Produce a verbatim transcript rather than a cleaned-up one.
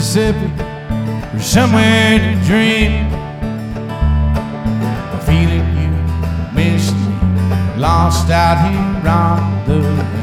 Mississippi, or somewhere to dream. I'm feeling you, missing me, lost out here on the